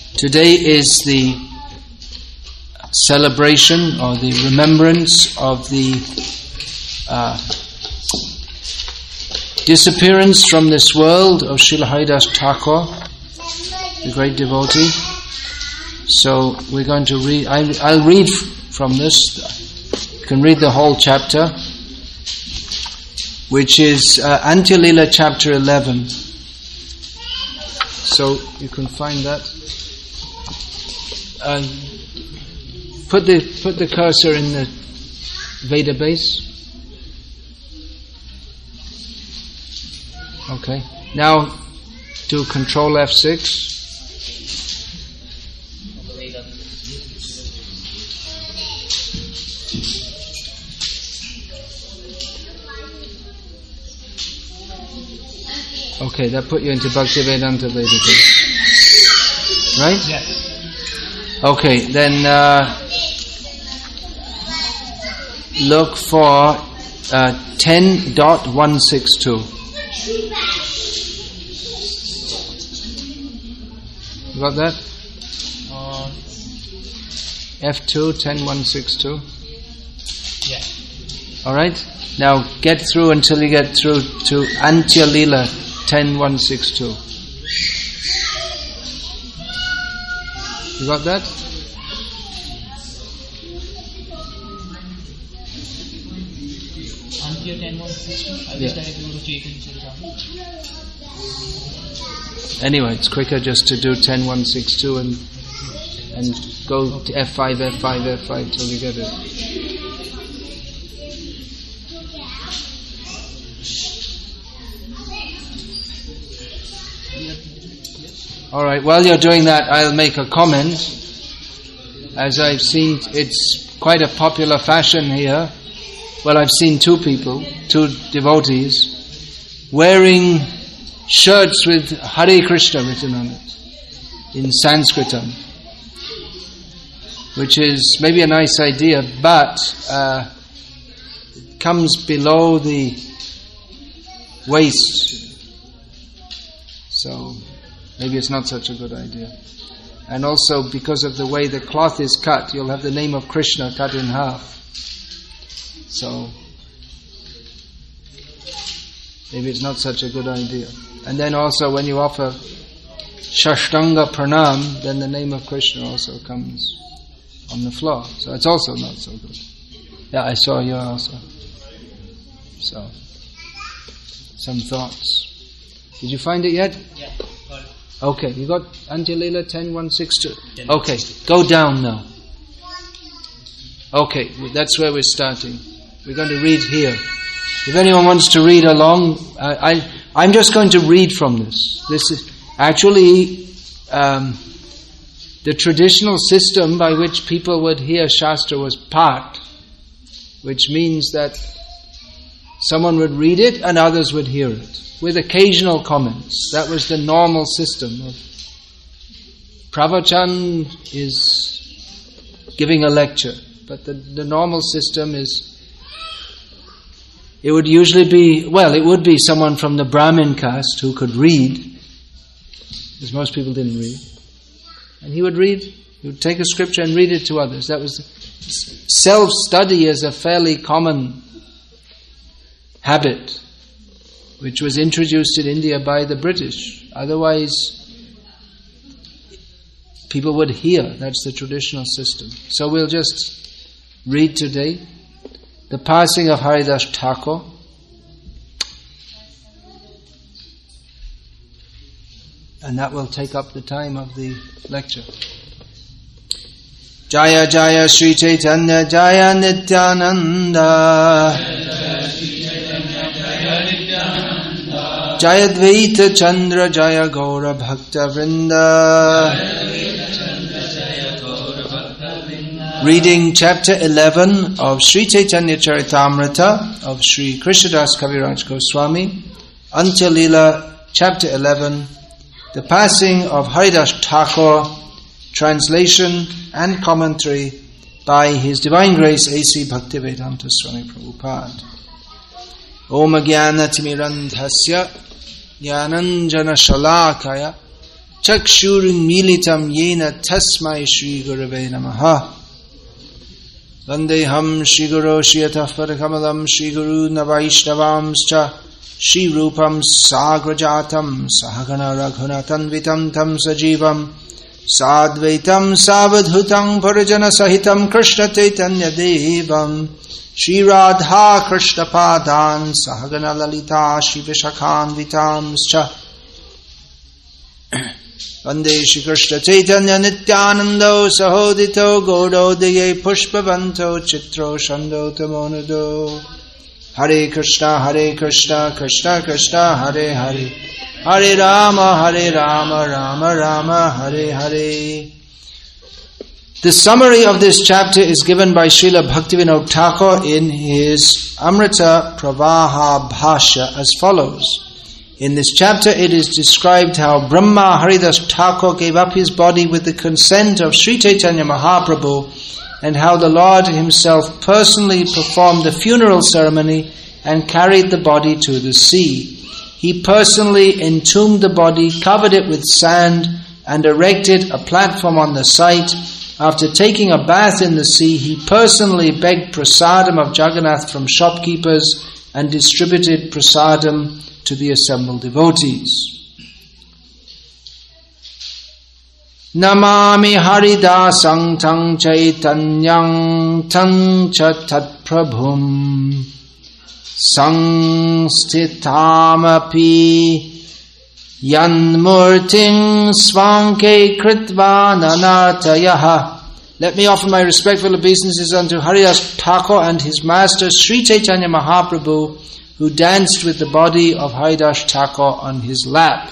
Today is the celebration or the remembrance of the disappearance from this world of Srila Haridas Thakur, the great devotee. So we're going to read, I'll read from this. You can read the whole chapter, which is Antya Lila chapter 11. So you can find that. Put the cursor in the Veda base. Okay. Now do Control F6. Okay, that put you into Bhaktivedanta Veda base. Right? Yes. Okay, then look for 10.162. You got that? F2, 10.162. Yeah. Alright? Now get through until you get through to Antya Lila 10.162. You got that? Antya 10.162. I Yeah. just directly go to Chaitanya Charitamrita. Anyway, it's quicker just to do 10.162 and go to F5 till you get it. Alright, while you're doing that, I'll make a comment. As I've seen, it's quite a popular fashion here. Well, I've seen two devotees, wearing shirts with Hare Krishna written on it, in Sanskritam, which is maybe a nice idea, but it comes below the waist. So maybe it's not such a good idea. And also, because of the way the cloth is cut, you'll have the name of Krishna cut in half. So maybe it's not such a good idea. And then also, when you offer Shashtanga Pranam, then the name of Krishna also comes on the floor. So it's also not so good. Yeah, I saw you also. So, some thoughts. Did you find it yet? Yeah. Got it. Okay, you got Antya Lila 10.162. Okay, go down now. Okay, that's where we're starting. We're going to read here. If anyone wants to read along, I'm just going to read from this. This is actually the traditional system by which people would hear Shastra was part, which means that someone would read it and others would hear it, with occasional comments. That was the normal system. Pravachan is giving a lecture, but the normal system is, it would usually be, it would be someone from the Brahmin caste who could read, because most people didn't read. And he would read, he would take a scripture and read it to others. That was, self-study is a fairly common habit, which was introduced in India by the British. Otherwise, people would hear. That's the traditional system. So we'll just read today the passing of Haridas Thakur. And that will take up the time of the lecture. Jaya Jaya Sri Chaitanya Jaya Nityananda Jaya Dvaita Chandra Jaya Gaura Bhakta Vrinda. Reading chapter 11 of Sri Chaitanya Charitamrita of Sri Krishnadas Kaviraj Goswami, Antya Lila chapter 11, the passing of Haridas Thakur, translation and commentary by His Divine Grace A.C. Bhaktivedanta Swami Prabhupada. Om Jnana Timirandhasya Jnananjana Shalakaya Chakshurunmilitam yena tasmai Shri Gurave Namaha. Vandeham Shri Guru Shiyatah Padakamalam Shri Guru Navaishnavamscha Shri Rupam Sagrajatam Sahagana Raghunatanvitam Tam Sajivam Sadvaitam Savadhutam Parajana Sahitam Krishna Chaitanya Devam Shri Radha Krishna Padan Sahagana Lalita Shri Vishakhan Vitamscha Vande Shri Krishna Chaitanya Nityanando Sahodito Gododeye Pushpavanto Chitro Shando Tamonudo Hare Krishna Krishna Krishna Hare Hare Hare Rama Rama Rama Hare Hare. The summary of this chapter is given by Srila Bhaktivinoda Thakur in his Amrita Pravaha Bhashya as follows. In this chapter it is described how Brahma Haridas Thakur gave up his body with the consent of Sri Chaitanya Mahaprabhu, and how the Lord himself personally performed the funeral ceremony and carried the body to the sea. He personally entombed the body, covered it with sand, and erected a platform on the site. After taking a bath in the sea, he personally begged prasadam of Jagannath from shopkeepers and distributed prasadam to the assembled devotees. Namami Haridasang Tang Chaitanyang Tang Chatat Prabhum Sangstitamapi Yanmurting Svanke Kritva Nanartayaha. Let me offer my respectful obeisances unto Haridas Thakur and his master Sri Chaitanya Mahaprabhu, who danced with the body of Haridas Thakur on his lap.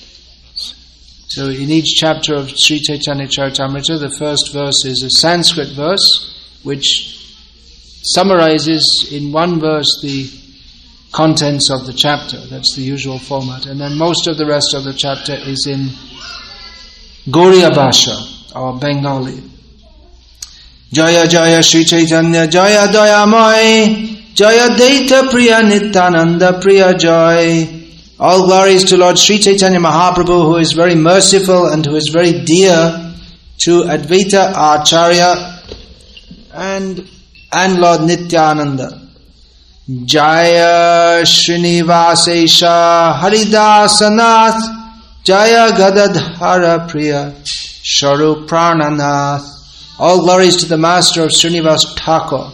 So in each chapter of Sri Chaitanya Charitamrita, the first verse is a Sanskrit verse, which summarizes in one verse the contents of the chapter. That's the usual format. And then most of the rest of the chapter is in Gaudiya Bhasha, or Bengali. Jaya Jaya Sri Chaitanya Jaya Dayamai Jaya Daita Priya Nityananda Priya Joy. All glories to Lord Sri Chaitanya Mahaprabhu, who is very merciful and who is very dear to Advaita Acharya and Lord Nityananda. Jaya Srinivasesha Haridasanath Jaya Gadadhara Priya Sharup Prananath. All glories to the master of Srinivas Thakur.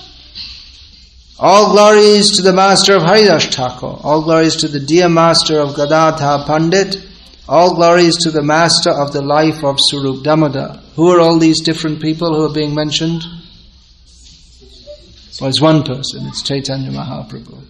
All glories to the master of Haridas Thakur. All glories to the dear master of Gadadhar Pandit. All glories to the master of the life of Swarup Damodar. Who are all these different people who are being mentioned? Well, it's one person. It's Chaitanya Mahaprabhu.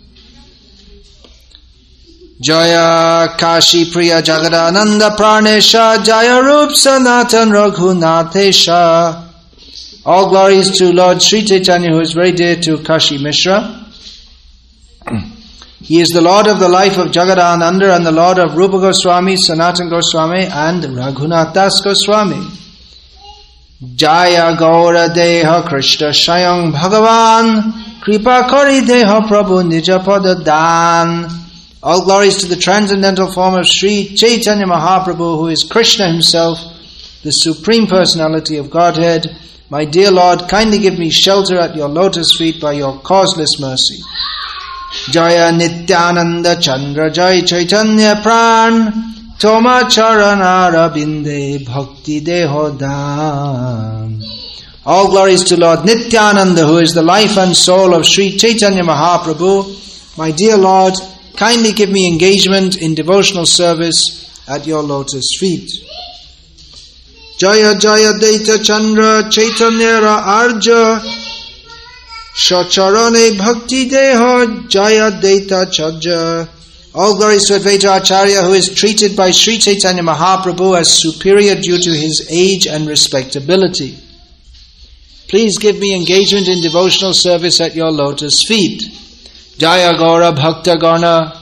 Jaya Kashi Priya Jagadananda Pranesha Jaya Rup Sanatan Raghunathesha. All glories to Lord Sri Chaitanya, who is very dear to Kashi Mishra. He is the Lord of the life of Jagadananda and the Lord of Rupa Goswami, Sanatan Goswami and Raghunath Das Goswami. Jaya Gaura Deha Krishna Shayang Bhagavan Kripa Kari Deha Prabhu Nijapada Dan. All glories to the transcendental form of Sri Chaitanya Mahaprabhu, who is Krishna himself, the Supreme Personality of Godhead. My dear Lord, kindly give me shelter at your lotus feet by your causeless mercy. Jaya Nityananda Chandra Jai Chaitanya Pran Toma Charana Binde Bhakti Dehodan. All glories to Lord Nityananda, who is the life and soul of Sri Chaitanya Mahaprabhu. My dear Lord, kindly give me engagement in devotional service at your lotus feet. Jaya Jaya Daita Chandra Chaitanya Arja Shacharane Bhakti Deha Jaya Daita Chaja. All glories to Advaita Acharya, who is treated by Sri Chaitanya Mahaprabhu as superior due to his age and respectability. Please give me engagement in devotional service at your lotus feet. Jaya Gaura Bhakta Gana.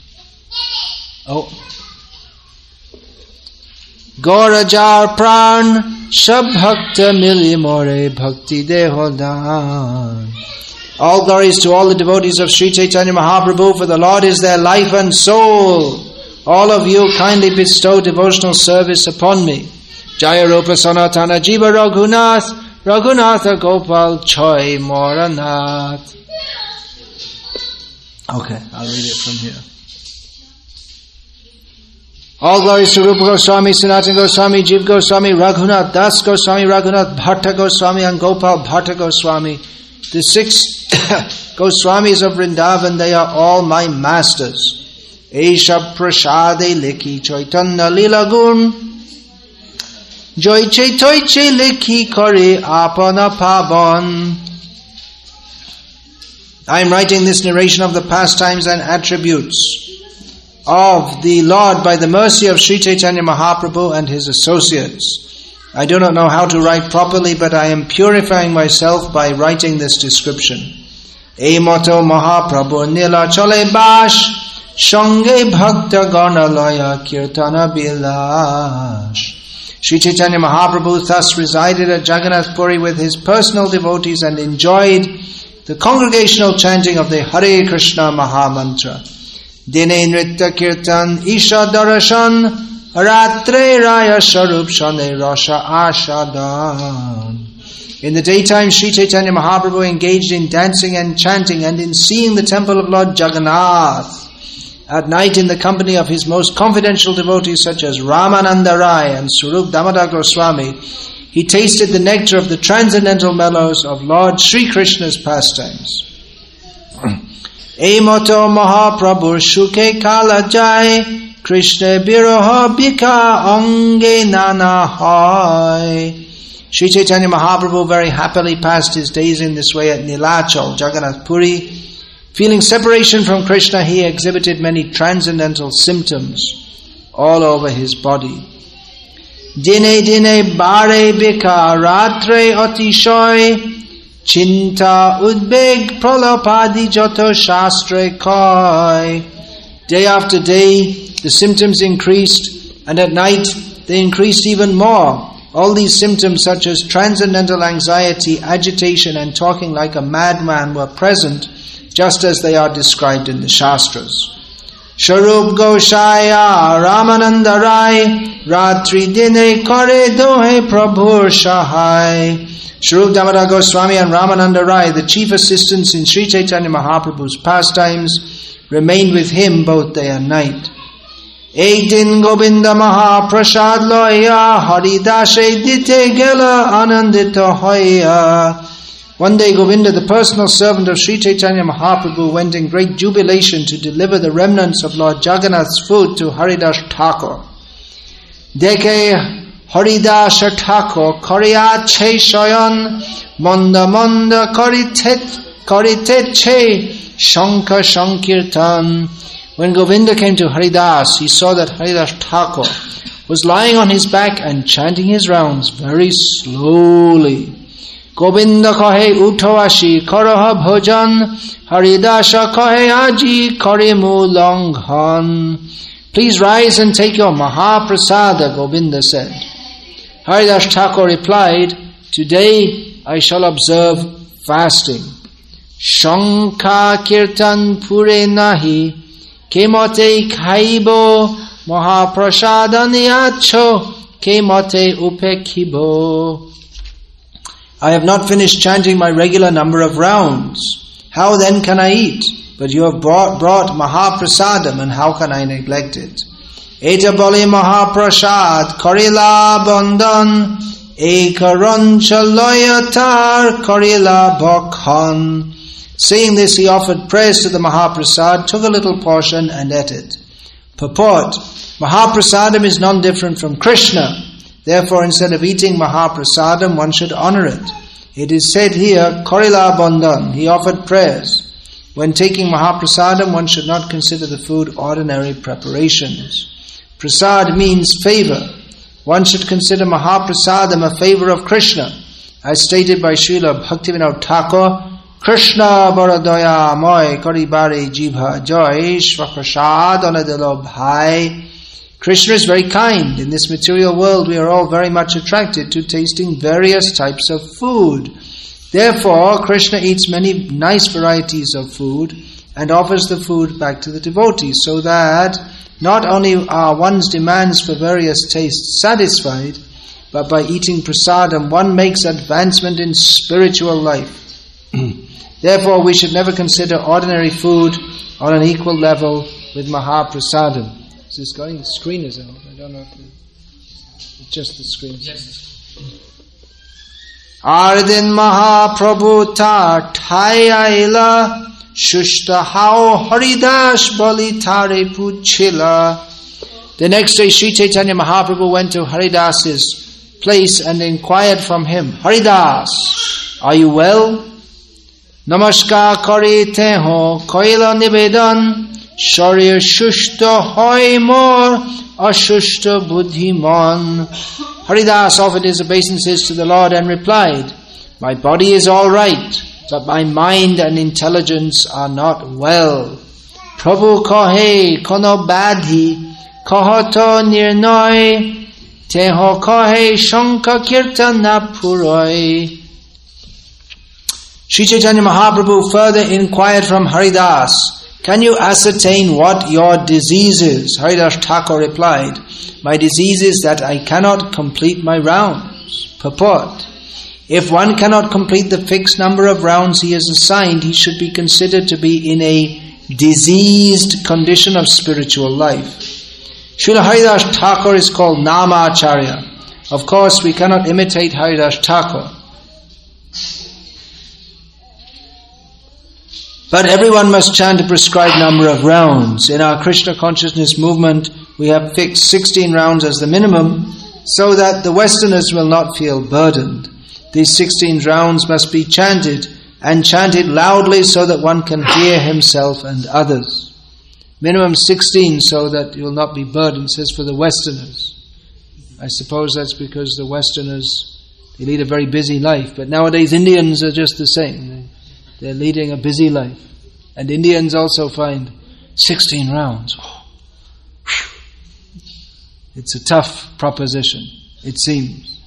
Gaura Jar Pran Shab Bhakta Mili More Bhakti Dehodan. All glories to all the devotees of Sri Chaitanya Mahaprabhu, for the Lord is their life and soul. all of you kindly bestow devotional service upon me. Jaya Rupa Sanatana Jiva Raghunath, Raghunatha Gopal Choi Moranath. Okay, I'll read it from here. All glories to Rupa Goswami, Sanatana Goswami, Jiva Goswami, Raghunath Das Goswami, Raghunath Bhatta Goswami, and Gopal Bhatta Goswami. The 6 Goswamis of Vrindavan, they are all my masters. Esha Prashade Likhi Chaitanya Lila Gun Joy Chaitoiche Likhi Kore Apana Pavan. I am writing this narration of the pastimes and attributes of the Lord by the mercy of Sri Chaitanya Mahaprabhu and his associates. I do not know how to write properly, but I am purifying myself by writing this description. E moto Mahaprabhu Nila Chole Bash Shange Bhakta Ganalaya Kirtana Bilash. Sri Chaitanya Mahaprabhu thus resided at Jagannath Puri with his personal devotees and enjoyed the congregational chanting of the Hare Krishna Mahamantra. Dine Nritta Kirtan Isha Darashan Ratre Raya Sharup Shane Rasha Ashadan. In the daytime, Sri Chaitanya Mahaprabhu engaged in dancing and chanting and in seeing the temple of Lord Jagannath. At night, in the company of his most confidential devotees such as Ramananda Rai and Swarup Damodar Goswami, he tasted the nectar of the transcendental mellows of Lord Sri Krishna's pastimes. Emoto Mahaprabhu Shuke Kala Jai Krishna Biroha Bika Ange Nana Hai. Sri Chaitanya Mahaprabhu very happily passed his days in this way at Nilachal, Jagannath Puri. Feeling separation from Krishna, he exhibited many transcendental symptoms all over his body. Dine dine bare bika ratre atishoy chinta udbeg pralapadi joto shastre koi. Day after day, the symptoms increased, and at night they increased even more. All these symptoms such as transcendental anxiety, agitation, and talking like a madman were present, just as they are described in the Shastras. Sharup Goshaya Ramananda Rai Ratri Dine Kare Dohe Prabhur Shahai. Sharup Damodar Goswami and Ramananda Rai, the chief assistants in Sri Chaitanya Mahaprabhu's pastimes, remained with him both day and night. Din Govinda Mahaprasad Loya Haridashe Dite Gela Anandita Hoya. One day Govinda, the personal servant of Sri Chaitanya Mahaprabhu, went in great jubilation to deliver the remnants of Lord Jagannath's food to Haridas Thakur. Deke Haridas Thakur Kariya Che Shayan Manda Manda Karite Che Shankar Shankirtan. When Govinda came to Haridas, he saw that Haridas Thakur was lying on his back and chanting his rounds very slowly. Govinda kahe uthawashi karaha bhojan, Haridasa kahe aji karemu langhan. Please rise and take your Mahaprasada, Govinda said. Haridas Thakur replied, today I shall observe fasting. Shankha kirtan pure nahi, kemote khaibo, Mahaprasada niyacho, kemote upekhibo. I have not finished chanting my regular number of rounds. How then can I eat? But you have brought Mahaprasadam, and how can I neglect it? Eta bole Mahaprasad Karila Bandhan Ekarancha Loyatar Karila Bhakhan. Saying this, he offered prayers to the Mahaprasad, took a little portion and ate it. Purport: Mahaprasadam is non-different from Krishna. Therefore, instead of eating Mahaprasadam, one should honor it. It is said here, Karila Bandhan, he offered prayers. When taking Mahaprasadam, one should not consider the food ordinary preparations. Prasad means favor. One should consider Mahaprasadam a favor of Krishna. As stated by Srila Bhaktivinoda Thakur, Krishna Baradaya Moy Karibare Jibha Joy Shvaprasad Onadelo Bhai. Krishna is very kind. In this material world, we are all very much attracted to tasting various types of food. Therefore, Krishna eats many nice varieties of food and offers the food back to the devotees so that not only are one's demands for various tastes satisfied, but by eating prasadam one makes advancement in spiritual life. Therefore we should never consider ordinary food on an equal level with Mahaprasadam. Is this going? The screen is out. I don't know if it's just the screen. Ardin Mahaprabhu ta Thayayla Shushta Hao Haridas Bali Tare Puchila. The next day Sri Chaitanya Mahaprabhu went to Haridas's place and inquired from him, Haridas, are you well? Namaskar kare teho koila nivedan sharir shushta hoy mor ashushta buddhiman. Haridas offered his obeisances to the Lord and replied, my body is all right, but my mind and intelligence are not well. Prabhu kahe kono badhi kahato nirnoy teho kahe shanka kirtana puroy. Sri Chaitanya Mahaprabhu further inquired from Haridas, can you ascertain what your disease is? Haridas Thakur replied, my disease is that I cannot complete my rounds. Purport: if one cannot complete the fixed number of rounds he is assigned, he should be considered to be in a diseased condition of spiritual life. Srila Haridas Thakur is called Namacharya. Of course, we cannot imitate Haridas Thakur. But everyone must chant a prescribed number of rounds. In our Krishna consciousness movement, we have fixed 16 rounds as the minimum, so that the Westerners will not feel burdened. These 16 rounds must be chanted, and chanted loudly so that one can hear himself and others. Minimum 16 so that you will not be burdened, says for the Westerners. I suppose that's because the Westerners, they lead a very busy life, but nowadays Indians are just the same. They're leading a busy life. And Indians also find 16 rounds. Oh, it's a tough proposition, it seems.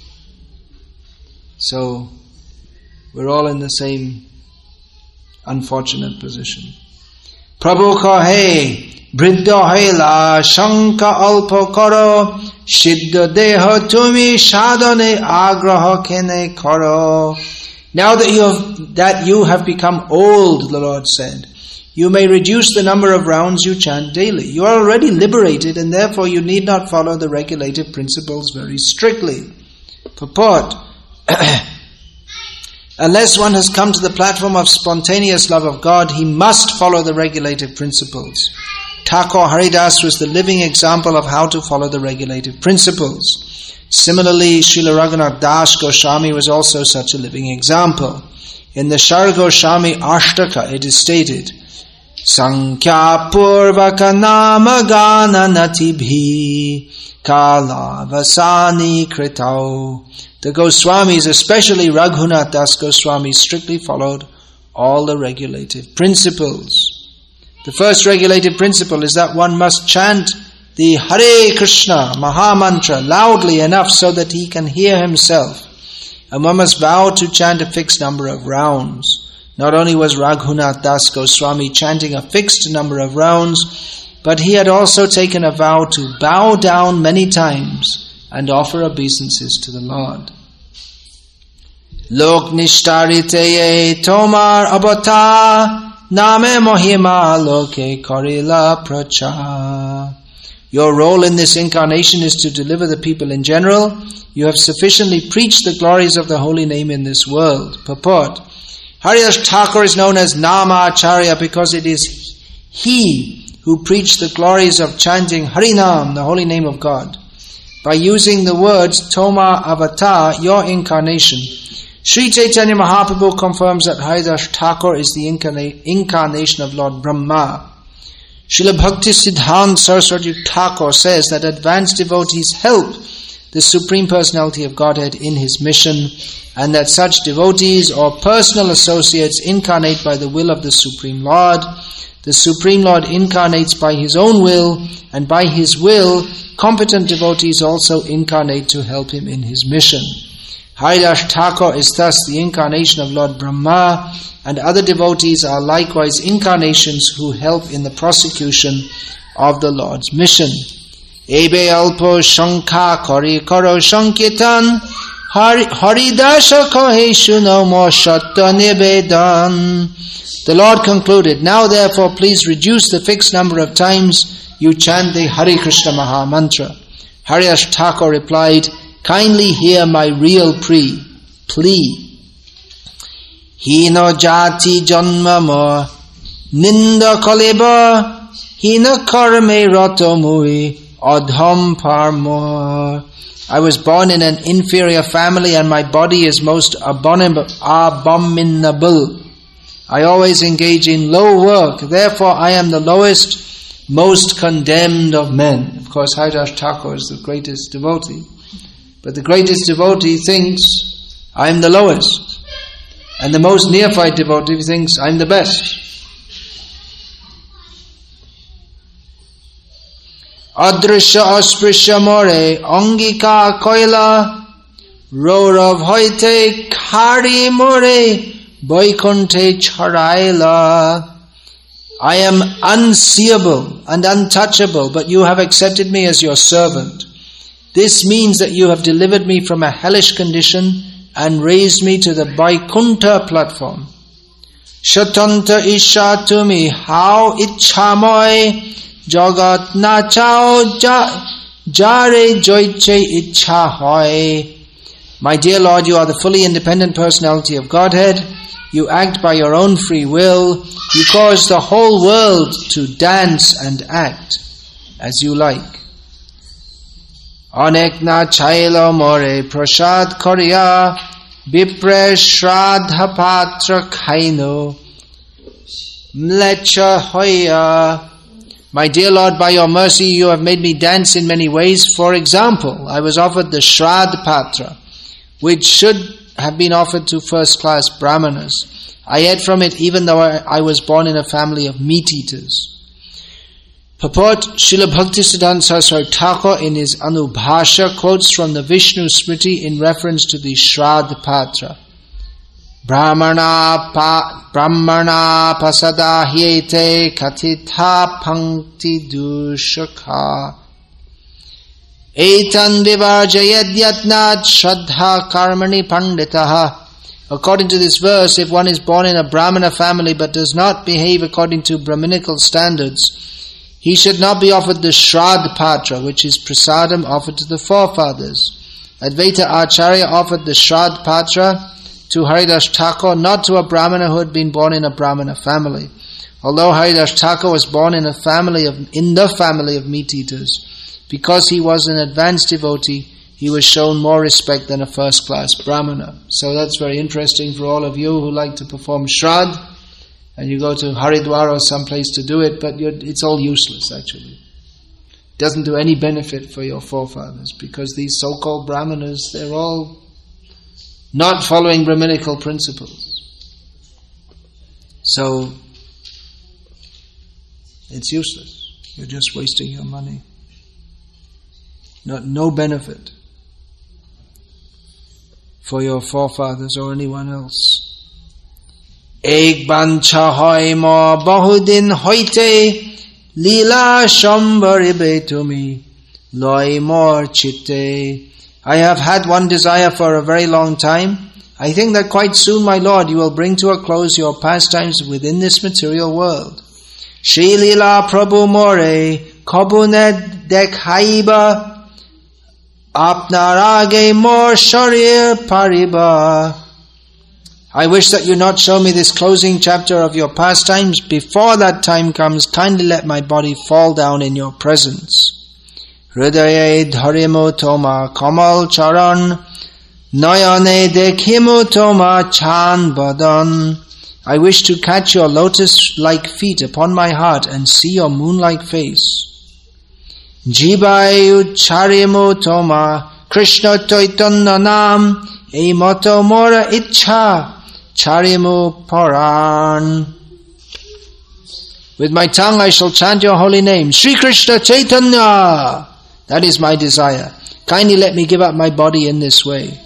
So, we're all in the same unfortunate position. Prabhu kahe, briddha hela, shanka alpo karo, siddha deha tumi sadhane agraha kene karo. Now that you have become old, the Lord said, you may reduce the number of rounds you chant daily. You are already liberated, and therefore you need not follow the regulative principles very strictly. Purport: unless one has come to the platform of spontaneous love of God, he must follow the regulative principles. Thakur Haridas was the living example of how to follow the regulative principles. Similarly, Srila Raghunath Das Goswami was also such a living example. In the Shar Goswami Ashtaka it is stated, Sankhya Purvaka Nama Gana Natibhi Kala Vasani Kritau. The Goswamis, especially Raghunath Das Goswami, strictly followed all the regulative principles. The first regulative principle is that one must chant the Hare Krishna Maha Mantra loudly enough so that he can hear himself. And one must vow to chant a fixed number of rounds. Not only was Raghunath Das Goswami chanting a fixed number of rounds, but he had also taken a vow to bow down many times and offer obeisances to the Lord. Lok nishtariteye tomar abata name mohima loke korila pracha. Your role in this incarnation is to deliver the people in general. You have sufficiently preached the glories of the holy name in this world. Purport: Haridas Thakur is known as Namacharya because it is he who preached the glories of chanting Harinam, the holy name of God. By using the words Toma Avatar, your incarnation, Sri Chaitanya Mahaprabhu confirms that Haridas Thakur is the incarnation of Lord Brahma. Srila Bhakti Siddhanta Saraswati Thakur says that advanced devotees help the Supreme Personality of Godhead in His mission, and that such devotees or personal associates incarnate by the will of the Supreme Lord. The Supreme Lord incarnates by His own will, and by His will, competent devotees also incarnate to help Him in His mission. Haridas Thakur is thus the incarnation of Lord Brahma, and other devotees are likewise incarnations who help in the prosecution of the Lord's mission. Ebe alpo shankha kori karo sankirtan haridasa kohe shuno mo shatta nivedan. The Lord concluded, now therefore please reduce the fixed number of times you chant the Hare Krishna Maha Mantra. Haridas Thakur replied, kindly hear my real plea. Hino jati janma mo ninda kaleba hina karme rato mui adham parmo. I was born in an inferior family and my body is most abominable. I always engage in low work, therefore I am the lowest, most condemned of men. Of course, Haridas Thakur is the greatest devotee. But the greatest devotee thinks, I am the lowest. And the most neophyte devotee thinks, I am the best. Adrisha asprisha more, angika koila, rorav hoite kari more, Vaikunthe charaila. I am unseeable and untouchable, but you have accepted me as your servant. This means that you have delivered me from a hellish condition and raised me to the Vaikuntha platform. Shatanta isha tumi how ichhamoy jagat nachao jare joiche ichha hoy. My dear Lord, you are the fully independent personality of Godhead. You act by your own free will. You cause the whole world to dance and act as you like. Anekna chailo more prasad korya vipre shraddha patra khaino mlecha hoya. My dear Lord, by your mercy you have made me dance in many ways. For example, I was offered the Shraddha Patra, which should have been offered to first-class brahmanas. I ate from it even though I was born in a family of meat-eaters. Purport, Srila Bhaktisiddhanta Saraswati Thakur in his Anubhasha quotes from the Vishnu Smriti in reference to the Shraddha Patra. Brahmana pasada hyete katitha pankti dushakha etan vivarjayad yatnat shraddha karmani panditaha. According to this verse, if one is born in a Brahmana family but does not behave according to Brahminical standards, he should not be offered the Shraddha Patra, which is prasadam offered to the forefathers. Advaita Acharya offered the Shraddha Patra to Haridas Thakur, not to a Brahmana who had been born in a Brahmana family. Although Haridas Thakur was born in the family of meat eaters, because he was an advanced devotee, he was shown more respect than a first-class Brahmana. So that's very interesting for all of you who like to perform Shraddha, and you go to Haridwar or someplace to do it, but it's all useless actually. It doesn't do any benefit for your forefathers, because these so-called Brahmanas, they're all not following Brahminical principles. So, it's useless. You're just wasting your money. No benefit for your forefathers or anyone else. Ek bancha hoy mo bahudin hoite lila shambaribe tumi loy mor chitte. I have had one desire for a very long time. I think that quite soon, my Lord, you will bring to a close your pastimes within this material world. Shri Lila Prabhu More Kabune Dekhaiba Apnarage Mor Sharir Pariba. I wish that you not show me this closing chapter of your pastimes. Before that time comes, kindly let my body fall down in your presence. Hridaye dharimu toma kamal charan nayane dekhimu toma chan badan. I wish to catch your lotus-like feet upon my heart and see your moon-like face. Jibayu charimu toma Krishna Chaitanya nam e moto mora ichha charimu paran. With my tongue I shall chant your holy name, Sri Krishna Chaitanya. That is my desire. Kindly let me give up my body in this way.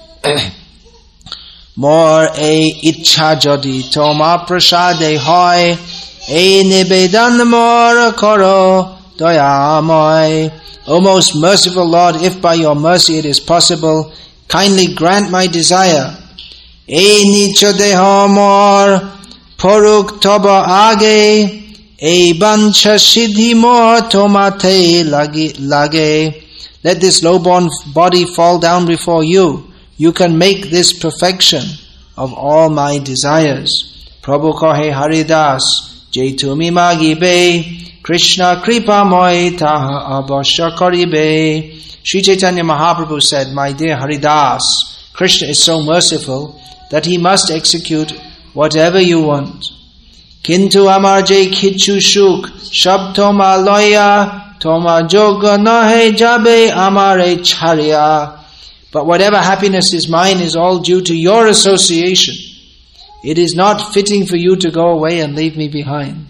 More a ichha jodi toma prasade hoy e nibedan mora koro Dayamoy. O most merciful Lord, if by your mercy it is possible, kindly grant my desire. Ei nicho deho mor, poruk toba age, ei bancha siddhi mor tomate lage. Let this low-born body fall down before you. You can make this perfection of all my desires. Prabhu kohe Haridas, Jaitumi magibe, Krishna kripa moi taha abasya karibe. Sri Chaitanya Mahaprabhu said, my dear Haridas, Krishna is so merciful that he must execute whatever you want. Kintu amar jai khichu shuk, shab toma loya, toma joga nahe jabe amare charya. But whatever happiness is mine is all due to your association. It is not fitting for you to go away and leave me behind.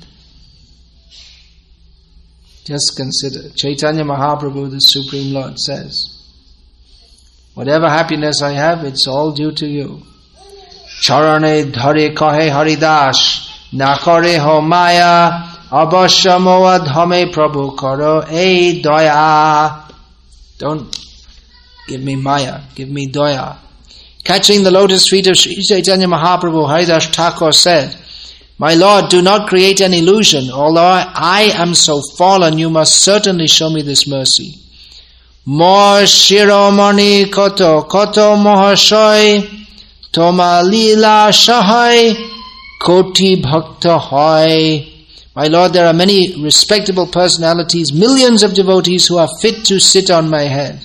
Just consider, Chaitanya Mahaprabhu, the Supreme Lord, says, whatever happiness I have, it's all due to you. Charane dhare kahe Haridas, nakare ho maya, abasya moa dhame Prabhu karo ei daya. Don't give me maya, give me daya. Catching the lotus feet of Sri Chaitanya Mahaprabhu, Haridas Thakur said, my Lord, do not create an illusion. Although I am so fallen, you must certainly show me this mercy. Mor shiromani koto mohashoy, toma lila shahai, koti bhakta hoy. My Lord, there are many respectable personalities, millions of devotees who are fit to sit on my head.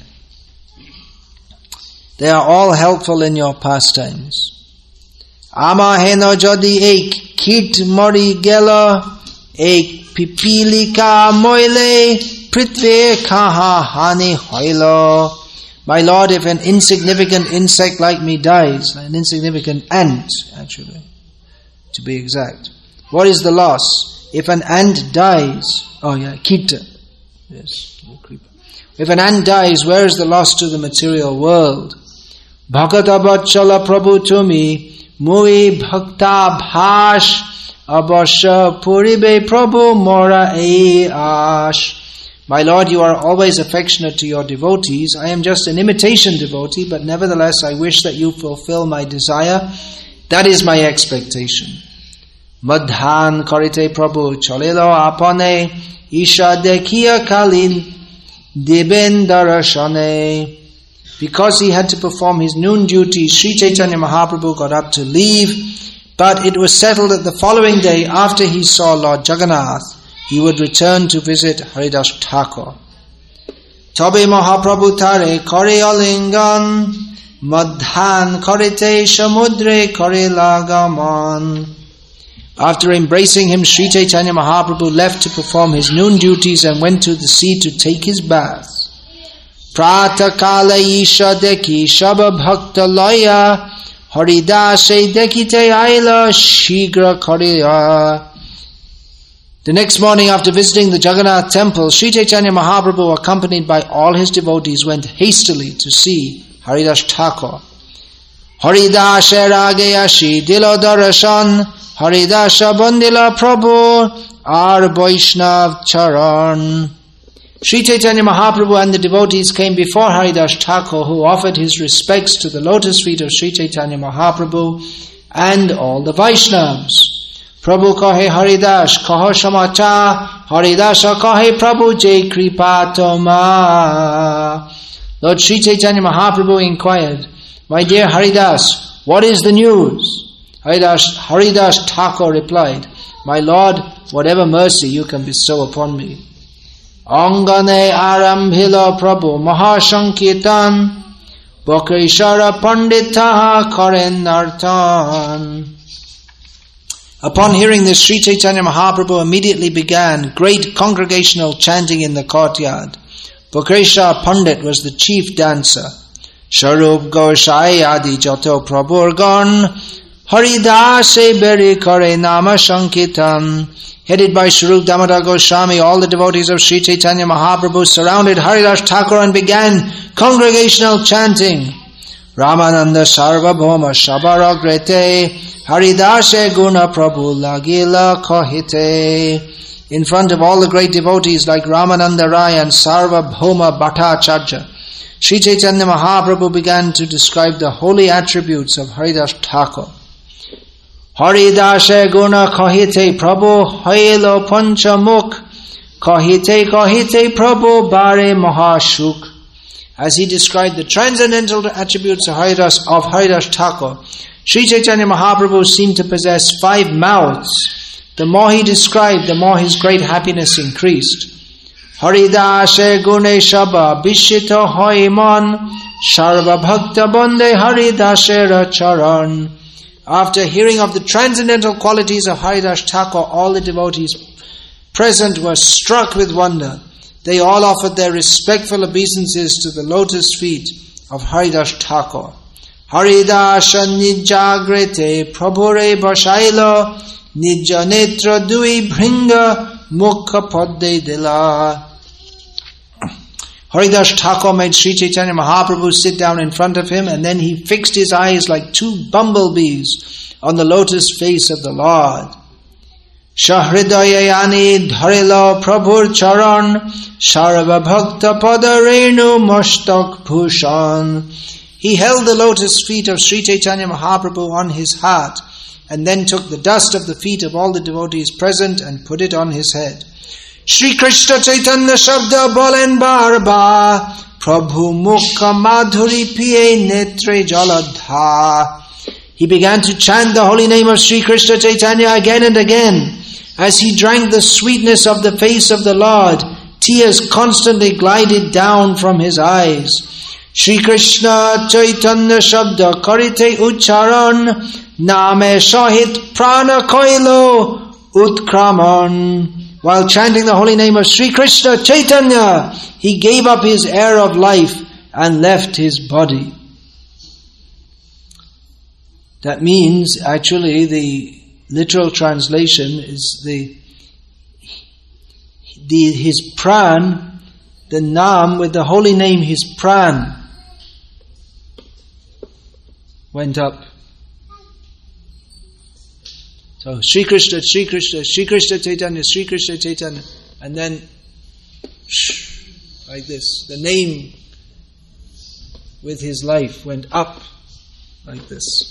They are all helpful in your pastimes. Ama heno jodi ek kit mori gela, ek pipilika moile, pritve kaha hani hoilo. My Lord, if an insignificant insect like me dies, an insignificant ant, actually, to be exact, what is the loss? If an ant dies, kita, yes, creeper. If an ant dies, where is the loss to the material world? Bhakata Bhatchala Prabhu Tumi, Mui Bhakta Bhash, Abasya Puribe Prabhu Mora E Ash. My Lord, you are always affectionate to your devotees. I am just an imitation devotee, but nevertheless I wish that you fulfill my desire. That is my expectation. Madhan Karite Prabhu Chalilo Apane, Isha Dekhiya Kalin, Deben Darashane. Because he had to perform his noon duty, Sri Chaitanya Mahaprabhu got up to leave, but it was settled that the following day, after he saw Lord Jagannath, he would return to visit Haridas Thakur. Tobe Mahaprabhu tare kore alingan, madhan karite samudre kore lagaman. After embracing him, Sri Chaitanya Mahaprabhu left to perform his noon duties and went to the sea to take his bath. Prata kala isha deki shaba bhakta laya, Haridase dekite aila shigra kariya. The next morning, after visiting the Jagannath temple, Sri Chaitanya Mahaprabhu, accompanied by all his devotees, went hastily to see Haridas Thakur. Haridase rage ashi dilo darashan, Haridasa bandila Prabhu ar Vaishnav charan. Sri Chaitanya Mahaprabhu and the devotees came before Haridas Thakur, who offered his respects to the lotus feet of Sri Chaitanya Mahaprabhu and all the Vaishnavas. Prabhu kahe Haridas, kaho shamacha, Haridasa kahe Prabhu jai kripa toma. Lord Sri Chaitanya Mahaprabhu inquired, my dear Haridas, what is the news? Haridas Thakur replied, my Lord, whatever mercy you can bestow upon me. Angane arambhila Prabhu Mahashankirtan, Bokrishara Panditaha Karenartan. Upon hearing this, Sri Chaitanya Mahaprabhu immediately began great congregational chanting in the courtyard. Bokrishara Pandit was the chief dancer. Sharup Gosai Adi Jato Prabhurgan, Haridase Beri Kare Nama Shankirtan. Headed by Sharup Damodar Goswami, all the devotees of Sri Chaitanya Mahaprabhu surrounded Haridas Thakur and began congregational chanting. Ramananda Sarvabhauma Shabaragrete, Haridase Guna Prabhu Lagila Kohite. in front of all the great devotees like Ramananda Rai and Sarvabhauma Bhattacharya, Sri Chaitanya Mahaprabhu began to describe the holy attributes of Haridas Thakur. Haridashe guna kahite Prabhu hailo panchamukh, kahite Prabhu bare mahashuk. As he described the transcendental attributes of Haridas Thakur, Sri Chaitanya Mahaprabhu seemed to possess 5 mouths. The more he described, the more his great happiness increased. Haridashe gune shaba bishito hoiman sharva bhakta bande Haridashe charan. After hearing of the transcendental qualities of Haridas Thakur, all the devotees present were struck with wonder. They all offered their respectful obeisances to the lotus feet of Haridas Thakur. Haridasha nijagrete prabhure bashaila nija netra dui bhringa mukha padde dila. Haridas Thakur made Sri Chaitanya Mahaprabhu sit down in front of him, and then he fixed his eyes like 2 bumblebees on the lotus face of the Lord. Shahridayayani dharilo prabhur charan sarva bhakta padarenu mastak bhushan. He held the lotus feet of Sri Chaitanya Mahaprabhu on his heart, and then took the dust of the feet of all the devotees present and put it on his head. Shri Krishna Chaitanya Shabda bolen barba Prabhu mukha madhuri piye netre jaladha. He began to chant the holy name of Sri Krishna Chaitanya again and again. As he drank the sweetness of the face of the Lord, tears constantly glided down from his eyes. Shri Krishna Chaitanya Shabda karite ucharan name shahit prana koilo utkraman. While chanting the holy name of Sri Krishna Chaitanya, he gave up his air of life and left his body. That means, actually, the literal translation is his pran, the naam with the holy name, his pran went up. So Sri Krishna, Sri Krishna, Sri Krishna Chaitanya, Sri Krishna Chaitanya, and then like this, the name with his life went up like this.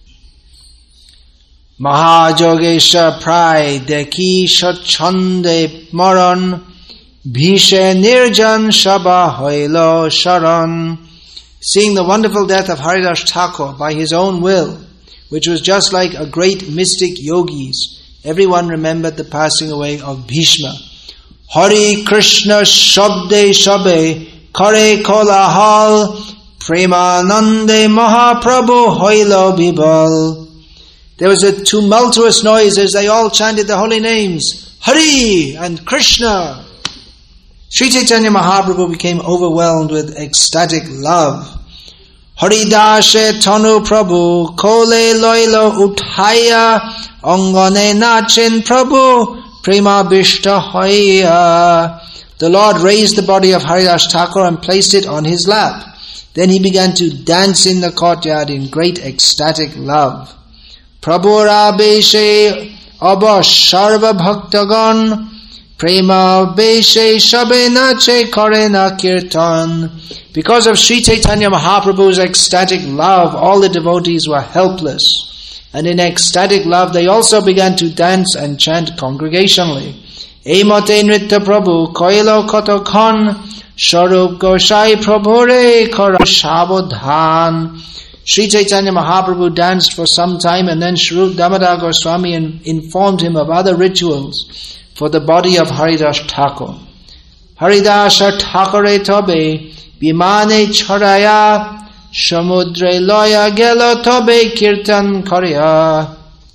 Mahajogesha prai deki shachande maran bhishe nirjan shaba hoilo sharan. Seeing the wonderful death of Haridas Thakur by his own will, which was just like a great mystic yogis, everyone remembered the passing away of Bhishma. Hari Krishna Shabde Shabe Kare Kolahal Premanande Mahaprabhu Hoilo Bibal. There was a tumultuous noise as they all chanted the holy names, Hari and Krishna. Sri Chaitanya Mahaprabhu became overwhelmed with ecstatic love. Haridashe Tanu Prabhu Kole Loilo Uthaya Angane Nachen Prabhu Prema Bishta Hoya. The Lord raised the body of Haridas Thakur and placed it on his lap. Then he began to dance in the courtyard in great ecstatic love. Prabhu Rabeshe Abba Sharva Bhaktagan Prema Beshe Shabe Nache Karena Kirtan. Because of Sri Chaitanya Mahaprabhu's ecstatic love, all the devotees were helpless. And in ecstatic love, they also began to dance and chant congregationally. Emote Nritta Prabhu Koilo Kotokhan Sharup Goshai Prabhure Kara Shabodhan. Sri Chaitanya Mahaprabhu danced for some time, and then Shrup Damodar Goswami informed him of other rituals for the body of Haridas Thakur. Haridasa Thakure Tobe Bimane Choraya Samudre Loya Gelo Tobe Kirtan Korya.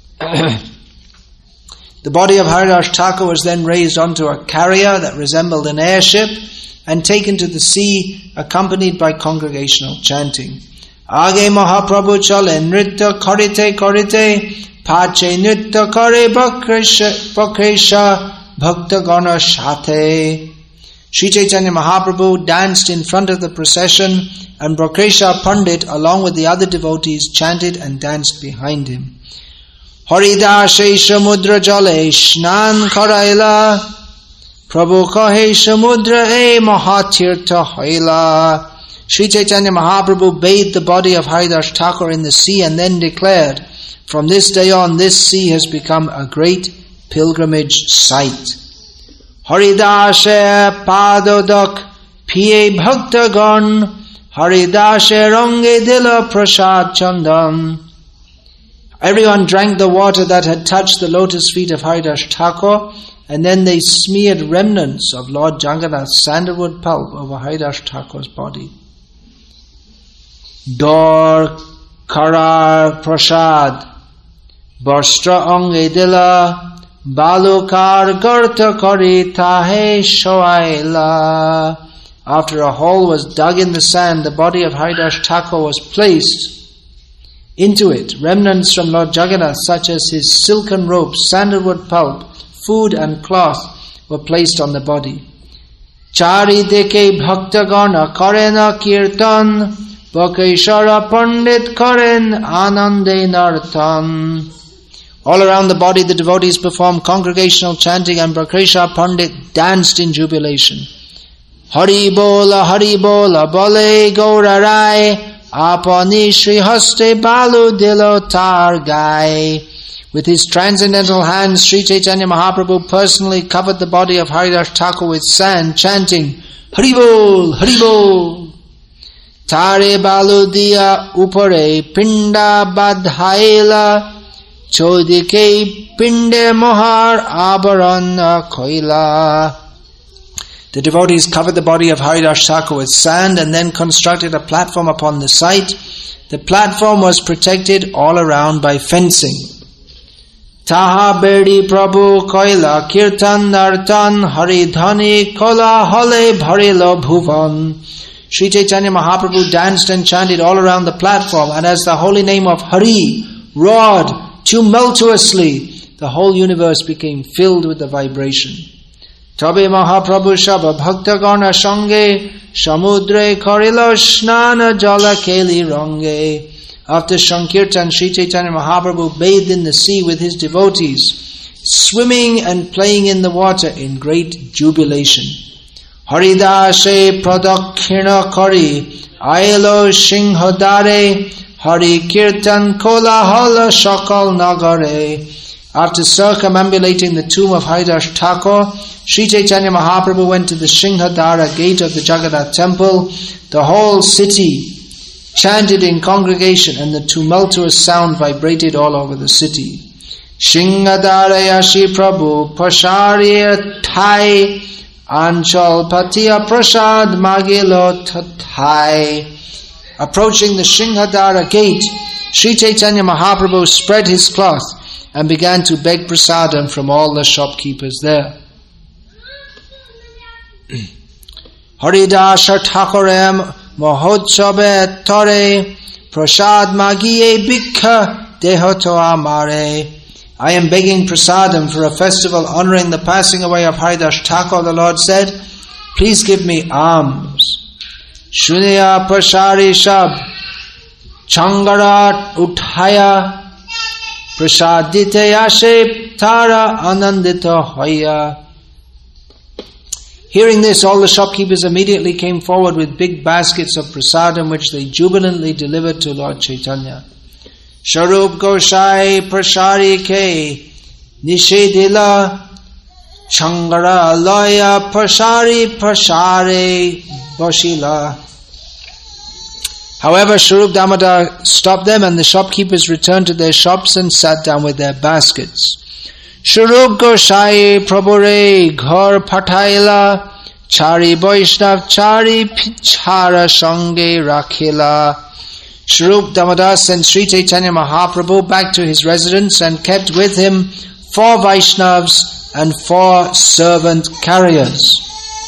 The body of Haridas Thakur was then raised onto a carrier that resembled an airship and taken to the sea, accompanied by congregational chanting. Age Mahaprabhu chale nritta karite karite pache nritta kare bakresha bhakta gana shate. Sri Chaitanya Mahaprabhu danced in front of the procession, and Bhakresha Pandit, along with the other devotees, chanted and danced behind him. Haridas ei samudra jale snan karaila. Prabhu kahe samudra ei mahatirtha hoila. Sri Chaitanya Mahaprabhu bathed the body of Haridas Thakur in the sea and then declared, from this day on, this sea has become a great pilgrimage site. Haridashe padodak piye bhaktagan, Haridashe range dila prasad chandan. Everyone drank the water that had touched the lotus feet of Haridas Thakur, and then they smeared remnants of Lord Jagannath's sandalwood pulp over Haridas Thakur's body. Dor karar prasad, Bastra ange dila, balukar garta kari tahe shoaila. After a hole was dug in the sand, the body of Haridas Thakur was placed into it. Remnants from Lord Jagannath, such as his silken robes, sandalwood pulp, food and cloth, were placed on the body. Chari deke bhaktagana karena kirtan, Bhakeshara Pandit karen anande nartan. All around the body the devotees performed congregational chanting and Bhakeshara Pandit danced in jubilation. Hari bola bole gaura rai, apani shri haste balu dilo tar gai. With his transcendental hands, Sri Chaitanya Mahaprabhu personally covered the body of Haridas Thakur with sand, chanting, Hari bol, Hari bol. Tare balu diya upare pinda badhaila, chodike pinde mohar abarana koila. The devotees covered the body of Haridas Thakur with sand and then constructed a platform upon the site. The platform was protected all around by fencing. Taha bedi prabhu koila kirtan nartan haridhani kola hale bharilo bhuvan. Sri Chaitanya Mahaprabhu danced and chanted all around the platform, and as the holy name of Hari roared tumultuously, the whole universe became filled with the vibration. Tabe Mahaprabhu Shaba Bhaktagana Sange Samudre Karilo Snana Jala Keli Range. After Sankirtan, Sri Chaitanya Mahaprabhu bathed in the sea with his devotees, swimming and playing in the water in great jubilation. Haridase Pradakshina Kari Ailo Shinghadare Hari Kirtan Kolahala Shakal Nagare. After circumambulating the tomb of Haridas Thakur, Sri Chaitanya Mahaprabhu went to the Shinghadara gate of the Jagannath temple. The whole city chanted in congregation and the tumultuous sound vibrated all over the city. Shinghadara Yashi Prabhu Pasharya Thai Anchal Patiya Prasad Magilo Tathai. Approaching the Shinghadara gate, Sri Chaitanya Mahaprabhu spread his cloth and began to beg prasadam from all the shopkeepers there. Haridasa Thakurem Mahotsabe Tare Prasad Magiye Bikha Dehoto Amare. I am begging prasadam for a festival honoring the passing away of Haridas Thakur. The Lord said, please give me alms. Shunya Prasari Shab Changarat Uthaya Prasadite Yashe Tara Anandita Hoya. Hearing this, all the shopkeepers immediately came forward with big baskets of prasadam which they jubilantly delivered to Lord Chaitanya. Sharup Goshai Prashari Ke Nishedila Changara Loya Prashari Prashare Boshila. However, Sharup Damodar stopped them and the shopkeepers returned to their shops and sat down with their baskets. Sharup Goshai Prabhure Ghar Pathaila Chari Vaishnav Chari Pichara Sange Rakhila. Sharup Damodar sent Sri Chaitanya Mahaprabhu back to his residence and kept with him 4 Vaishnavas and 4 servant carriers.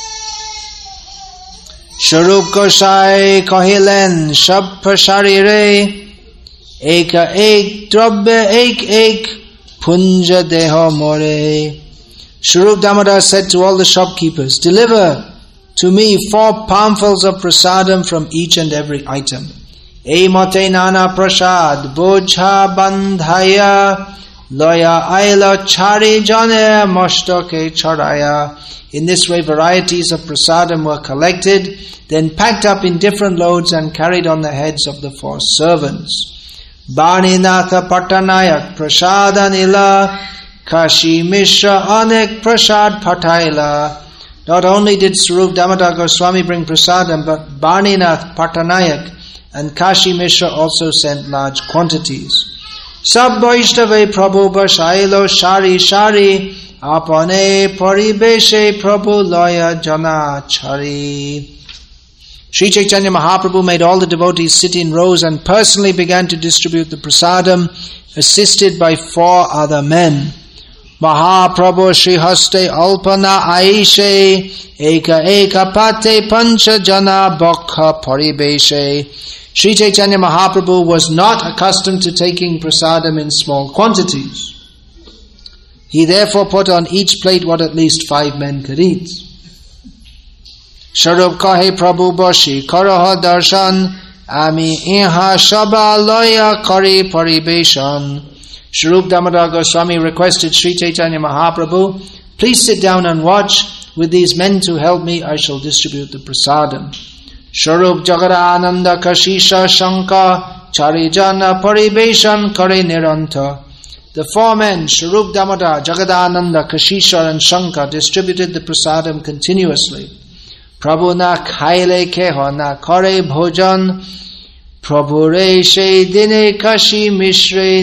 Sharup Gosai Kahilen Shab Prasharire Eka Ek Drabbe Ek Punja Deho More. Sharup Damodar said to all the shopkeepers, deliver to me 4 palmfuls of prasadam from each and every item. E mate nana prasad bojha bandhaya loya aila chari jane mastake charaya. In this way varieties of prasadam were collected, then packed up in different loads and carried on the heads of the 4 servants. Baninatha Patanayak Prasadanila Kashi Mishra Anek Prasad Pataila. Not only did Swarup Damodar Goswami bring prasadam, but Barninath Patanayak and Kashi Mishra also sent large quantities. Sab Vaishnava Prabhu Bashailo Shari Shari Apane Paribeshe Prabhu Loya Jana Chari. Sri Chaitanya Mahaprabhu made all the devotees sit in rows and personally began to distribute the prasadam, assisted by 4 other men. Mahaprabhu Shri Haste Alpana Aishe Eka Eka Pate Pancha Jana Bhakha Paribeshe. Sri Chaitanya Mahaprabhu was not accustomed to taking prasadam in small quantities. He therefore put on each plate what at least 5 men could eat. Sharup kahe Prabhu Bashi Karaha Darshan Ami Iha Shaba Loya Kari Paribeshan. Sharup Damodar Goswami requested Sri Chaitanya Mahaprabhu, please sit down and watch. With these men to help me, I shall distribute the prasadam. Sharup Jagadananda Kashisha Shanka Charijana Paribeshan Kare Niranta. The 4 men, Sharup Damodar, Jagadananda, Kashisha and Shanka, distributed the prasadam continuously. Prabhu na khaile keho na kare bhojan, Prabhu re she dine kashi mishre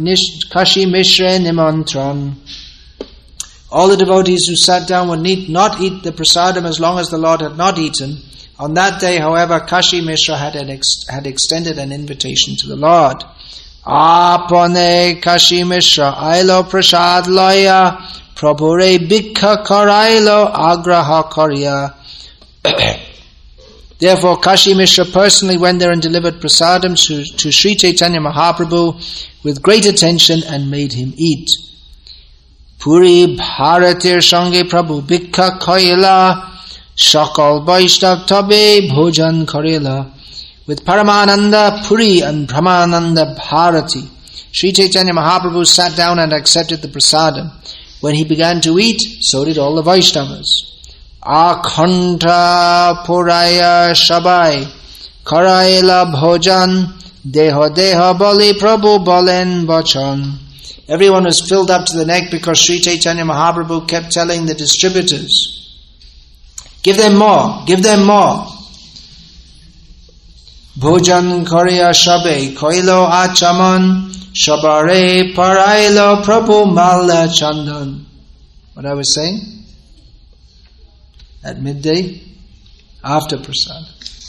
nimantran. All the devotees who sat down would not eat the prasadam as long as the Lord had not eaten. On that day, however, Kashi Mishra had extended an invitation to the Lord. Apane Kashi Mishra ailo prasad loya, Prabhu re bhikha karailo agraha karya. Therefore, Kashi Mishra personally went there and delivered prasadam to Sri Chaitanya Mahaprabhu with great attention and made him eat. Puri Bharatir Sange Prabhu Bhikha Kaila Shakal Vaishnav Tabe Bhojan Karela. With Paramananda Puri and Brahmananda Bharati, Sri Chaitanya Mahaprabhu sat down and accepted the prasadam. When he began to eat, so did all the Vaishnavas. Akhanta Puraya Shabai Karaila Bhojan Deho Deho Bali Prabhu Balen Bachan. Everyone was filled up to the neck because Sri Chaitanya Mahaprabhu kept telling the distributors, give them more, give them more. Bhojan Kariya Shabe Koilo Achaman Shabare Parailo Prabhu Mala Chandan. What I was saying? At midday, after prasad.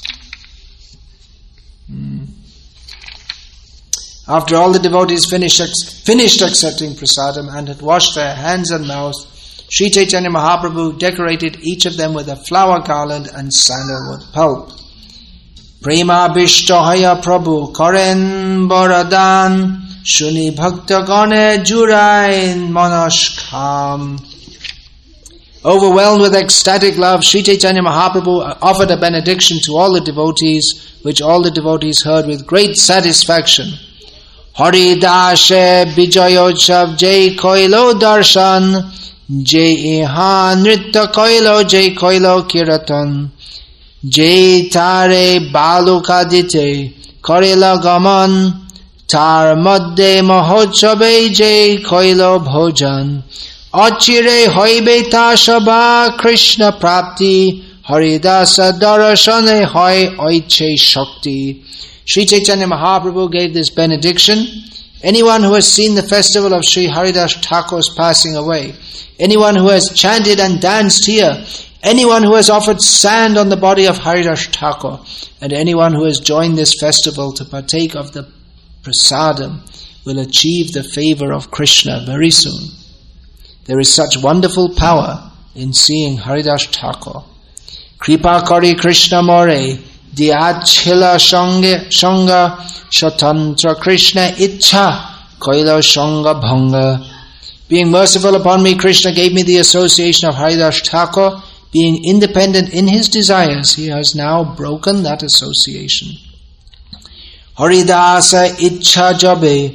After all the devotees finished accepting prasadam and had washed their hands and mouth, Sri Chaitanya Mahaprabhu decorated each of them with a flower garland and sandalwood pulp. Prema Bishtohaya Prabhu Karen Baradan Shuni Bhakta Gane Jurain Manashkam. Overwhelmed with ecstatic love, Sri Chaitanya Mahaprabhu offered a benediction to all the devotees, which all the devotees heard with great satisfaction. Hari Dashe Bijayotshav Jai Koilo Darshan Jai Iha Nritta Koilo Jai Koilo Kiratan Jai Tare Balukadite Korila Gaman Tar Madde Mahotshabe Jai Koilo Bhojan Achire hoibe ta shaba Krishna prapti Haridasa darashane hoy oiche shakti. Sri Chaitanya Mahaprabhu gave this benediction. Anyone who has seen the festival of Sri Haridas Thakur's passing away, anyone who has chanted and danced here, anyone who has offered sand on the body of Haridas Thakur, and anyone who has joined this festival to partake of the prasadam will achieve the favor of Krishna very soon. There is such wonderful power in seeing Haridas Thakur. Kripa Kari Krishna More Diachila Shanga Shatantra Krishna Icha Koilo Shanga Bhanga. Being merciful upon me, Krishna gave me the association of Haridas Thakur. Being independent in his desires, he has now broken that association. Haridasa Icha Jabe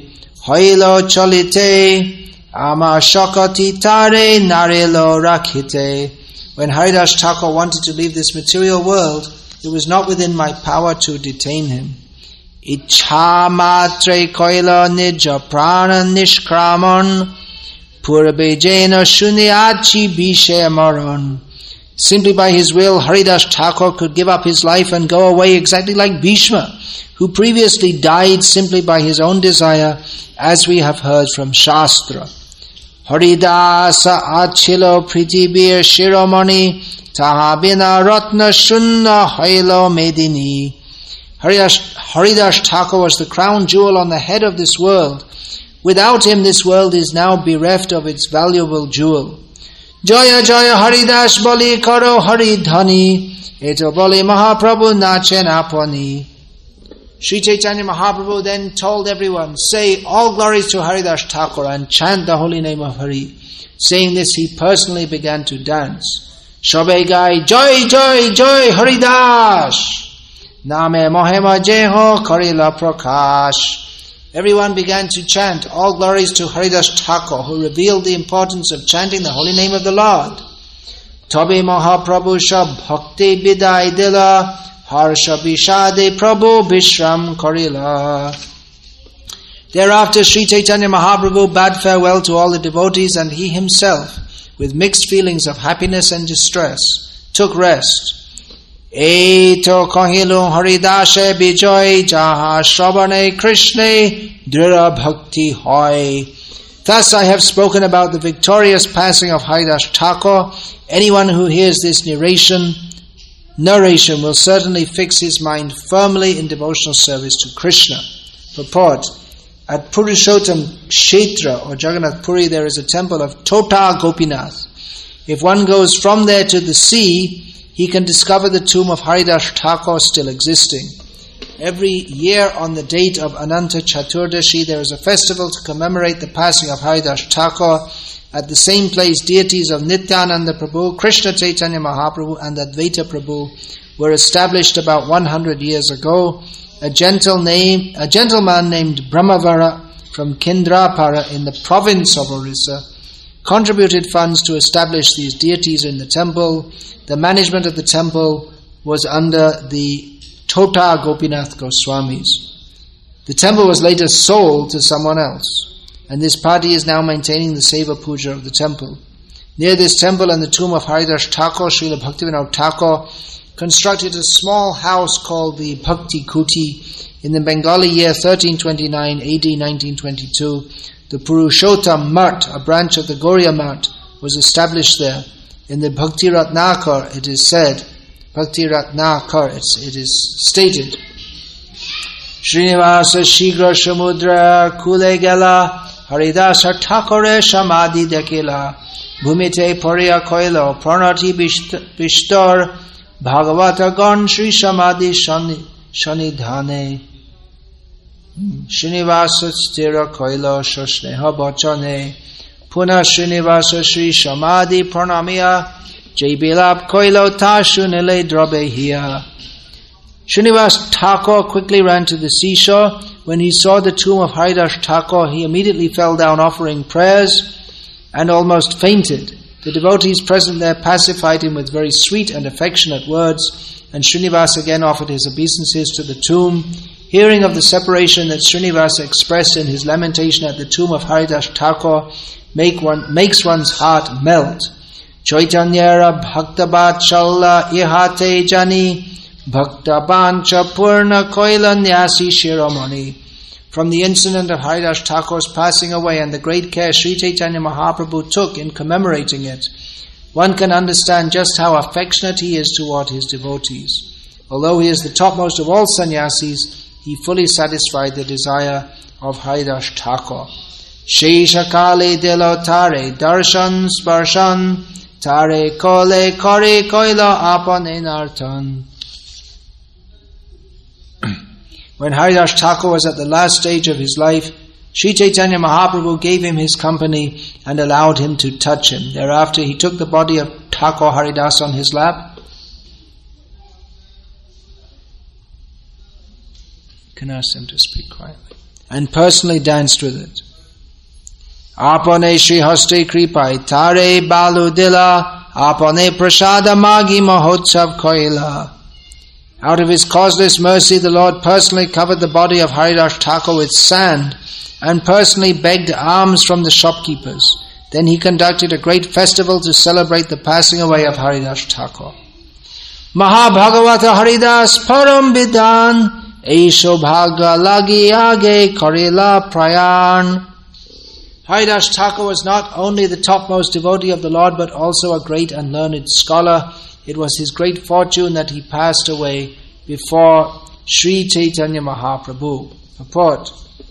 hoilo cholite, ama shakati tare narelo rakhite. When Haridas Thakur wanted to leave this material world, it was not within my power to detain him. Ichha matre koila nija prana nishkraman purabejena shunyachi bishe maran. Simply by his will, Haridas Thakur could give up his life and go away exactly like Bhishma, who previously died simply by his own desire, as we have heard from Shastra. Haridasa achilo pritibir shiromani tahabina ratna shunna hailo medini. Haridas Thakur was the crown jewel on the head of this world. Without him, this world is now bereft of its valuable jewel. Jaya Jaya Haridas Bali Karo Haridhani Eto Bali Mahaprabhu Nachen Apani. Sri Chaitanya Mahaprabhu then told everyone, say all glories to Haridas Thakur and chant the holy name of Hari. Saying this, he personally began to dance. Shobe gai Joy Joy Joy Haridas Name Mohema Jeho Karila Prakash. Everyone began to chant all glories to Haridas Thakur, who revealed the importance of chanting the holy name of the Lord. Tabe Mahaprabhu Shab Bhakti Bidai Dila Harsha Bishade Prabhu Bishram Karila. Thereafter Sri Chaitanya Mahaprabhu bade farewell to all the devotees, and he himself, with mixed feelings of happiness and distress, took rest. Eto kahilu Haridashe bijoy jaha shrabane krishne drira bhakti hoy. Thus I have spoken about the victorious passing of Haridas Thakur. Anyone who hears this narration will certainly fix his mind firmly in devotional service to Krishna. Purport: at Purushottam Kshetra or Jagannath Puri there is a temple of Tota Gopinath. If one goes from there to the sea, he can discover the tomb of Haridas Thakur still existing. Every year on the date of Ananta Chaturdashi, there is a festival to commemorate the passing of Haridas Thakur. At the same place, deities of Nityananda Prabhu, Krishna Chaitanya Mahaprabhu and Advaita Prabhu were established about 100 years ago. A gentleman named Brahmavara from Kendrapara in the province of Orissa contributed funds to establish these deities in the temple. The management of the temple was under the Tota Gopinath Goswamis. The temple was later sold to someone else, and this party is now maintaining the Seva Puja of the temple. Near this temple and the tomb of Haridas Thakur, Srila Bhaktivinoda Thakur constructed a small house called the Bhakti Kuti. In the Bengali year 1329 AD 1922, the Purushottam Mat, a branch of the Gauriya Mat, was established there. In the Bhakti Ratnakar it is stated, Srinivasa Shigra Samudra Kule Gela Haridasa Thakure Samadhi Dekila Bhumite Pariya Koilo Pranati Bishtar Bhagavata Gon Sri Samadhi Shanidhane Srinivasa Stira Koilo Shosneha Bachane Puna Srinivasa Sri Samadhi Pranamiya Jai Bilab Koilo Tashu Nile Drabehia. Srinivas Thakur quickly ran to the seashore. When he saw the tomb of Haridas Thakur, he immediately fell down offering prayers and almost fainted. The devotees present there pacified him with very sweet and affectionate words, and Srinivas again offered his obeisances to the tomb. Hearing of the separation that Srinivas expressed in his lamentation at the tomb of Haridas Thakur makes one's heart melt. Chaitanyara Bhaktabat Challa Ihate Jani Bhaktabancha Purna Koila Nyasi Shiromani. From the incident of Haridas Thakur's passing away and the great care Sri Chaitanya Mahaprabhu took in commemorating it, one can understand just how affectionate he is toward his devotees. Although he is the topmost of all sannyasis, he fully satisfied the desire of Haridas Thakur. Shesha Kale Delo Tare Darshan Sparshan Tare Kole Kare Koila Apan Enartan. When Haridas Thakur was at the last stage of his life, Sri Chaitanya Mahaprabhu gave him his company and allowed him to touch him. Thereafter he took the body of Thakur Haridas on his lap. You can ask them to speak quietly. and personally danced with it. Apane Shri Haste Kripai Tare Balu Dila Apane Prasada Magi Mahotsav Koila. Out of his causeless mercy, the Lord personally covered the body of Haridas Thakur with sand and personally begged alms from the shopkeepers. Then he conducted a great festival to celebrate the passing away of Haridas Thakur. Mahabhagavata Haridas Param Vidhan Eisho Bhaga Lagi Age Karela Prayan. Haridas Thakur was not only the topmost devotee of the Lord but also a great and learned scholar. It was his great fortune that he passed away before Sri Chaitanya Mahaprabhu. Purport.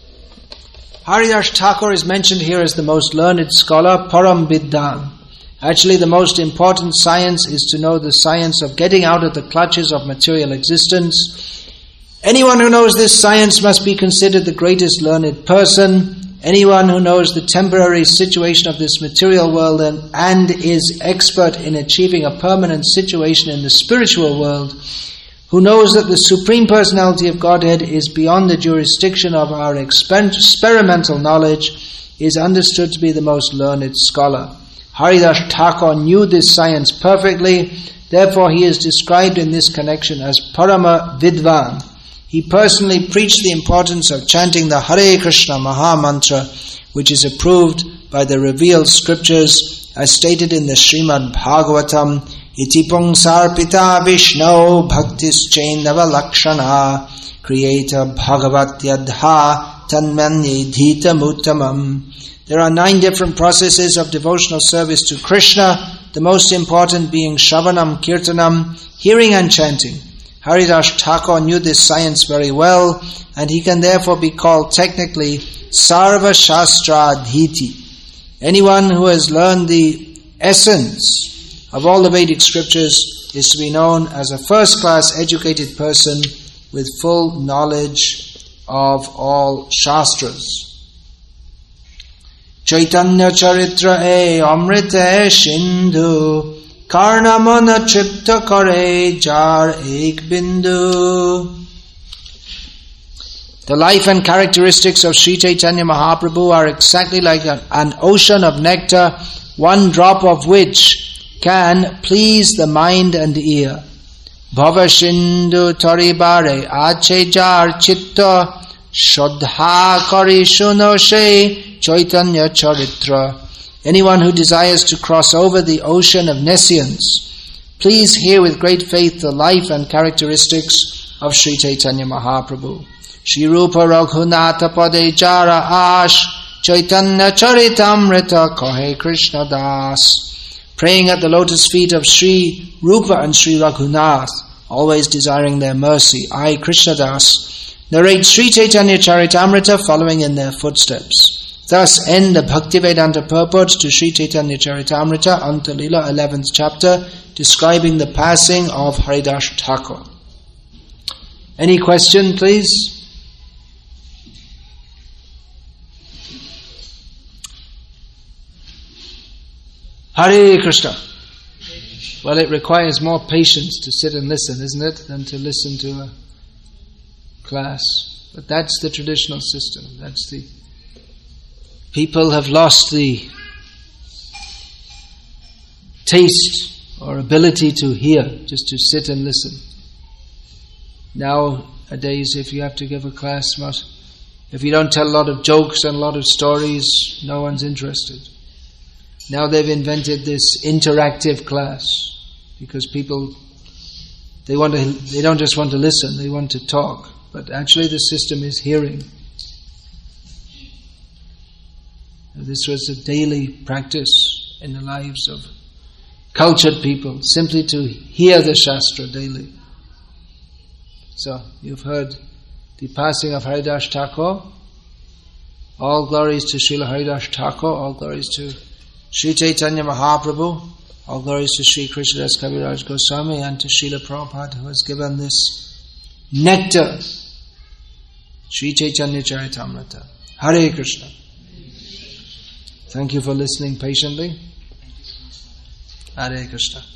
Haridas Thakur is mentioned here as the most learned scholar, Param Vidhan. Actually, the most important science is to know the science of getting out of the clutches of material existence. Anyone who knows this science must be considered the greatest learned person. Anyone who knows the temporary situation of this material world and is expert in achieving a permanent situation in the spiritual world, who knows that the Supreme Personality of Godhead is beyond the jurisdiction of our experimental knowledge, is understood to be the most learned scholar. Haridas Thakur knew this science perfectly, therefore he is described in this connection as Parama Vidvan. He personally preached the importance of chanting the Hare Krishna Maha Mantra, which is approved by the revealed scriptures as stated in the Srimad Bhagavatam, Iti Pungsarpita Vishno Bhaktis Chaindava Lakshana Kriyeta Bhagavatyadha Tanmanye Dhita Muttamam. There are 9 different processes of devotional service to Krishna, the most important being Shravanam Kirtanam, hearing and chanting. Haridas Thakur knew this science very well, and he can therefore be called technically Sarva Shastra Adhiti. Anyone who has learned the essence of all the Vedic scriptures is to be known as a first-class educated person with full knowledge of all Shastras. Chaitanya Charitra Amrita Sindhu Karnamana Tripta Kare Jar Ek Bindu. The life and characteristics of Sri Chaitanya Mahaprabhu are exactly like an ocean of nectar, one drop of which can please the mind and ear. Bhava Sindhu Taribare Ache Jar Chitta Shodha Kari Shunoshe Chaitanya Charitra. Anyone who desires to cross over the ocean of nescience, please hear with great faith the life and characteristics of Sri Chaitanya Mahaprabhu. Shri Rupa Raghunatha Pade Jara Ash Chaitanya Charitamrita Kahe Krishna Das. Praying at the lotus feet of Sri Rupa and Sri Raghunath, always desiring their mercy, I, Krishna Das, narrate Sri Chaitanya Charitamrita following in their footsteps. Thus end the Bhaktivedanta purport to Sri Chaitanya Charitamrita, Anta-lila, 11th chapter, describing the passing of Haridas Thakur. Any question, please? Hare Krishna. Well, it requires more patience to sit and listen, isn't it, than to listen to a class. But that's the traditional system. That's the... People have lost the taste or ability to hear, just to sit and listen. Nowadays, if you have to give a class, if you don't tell a lot of jokes and a lot of stories, no one's interested. Now they've invented this interactive class because people, they don't just want to listen, they want to talk. But actually the system is hearing. This was a daily practice in the lives of cultured people, simply to hear the Shastra daily. So, you've heard the passing of Haridas Thakur. All glories to Srila Haridas Thakur, all glories to Sri Chaitanya Mahaprabhu, all glories to Sri Krishnadas Kaviraj Goswami and to Srila Prabhupada who has given this nectar, Sri Chaitanya Charitamrita. Hare Krishna. Thank you for listening patiently. Hare Krishna.